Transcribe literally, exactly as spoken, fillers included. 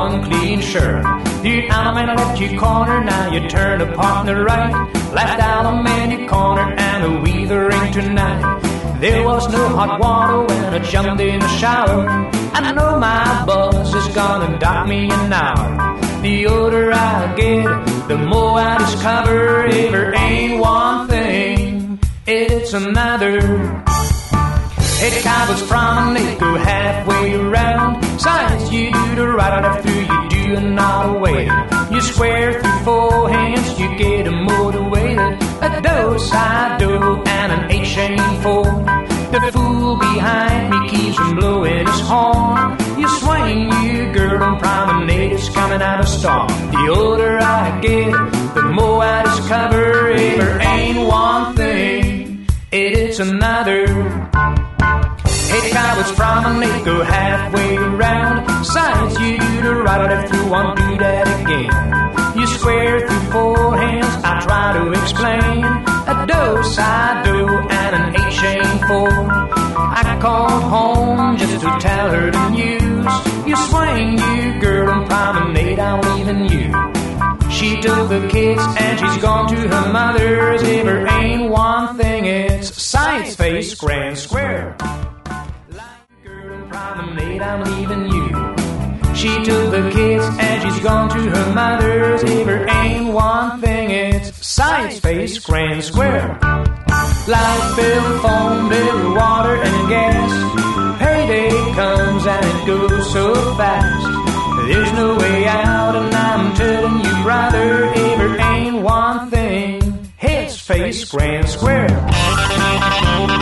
one clean shirt. The Alamance corner, now you turn upon the right. Left Alamance corner and a weathering tonight. There was no hot water when I jumped in the shower. I know my boss is gonna dock me an hour. The older I get, the more I discover. Ever ain't one thing, it's another. Hey, cowboys promenade, go halfway around. Science, you do the right or left through, you do not wait. You square through four hands, you get motivated. A do, side do, and an eight chain four. The fool behind me keeps from blowing his horn. You swing, you girl on promenade, it's coming out of storm. The older I get, the more I discover. Ever ain't one thing, it's another. Hey, cowboys promenade, go halfway around. Science, you do the right or left through, won't do that again. You square through four hands, I try to explain. A do, side do, and an eight chain four. I called home just to tell her the news. You swing, you girl, on promenade, I'm leaving you. She took the kids and she's gone to her mother's. Ever ain't one thing, it's Science Face Grand Square. Promenade, I'm leaving you. She took the kids and she's gone to her mother's. Ever ain't one thing, it's Science Face Grand Square. Light bill, phone bill, water and gas. Payday comes and it goes so fast. There's no way out and I'm telling you, brother, ever ain't one thing, it's Face Grand Square.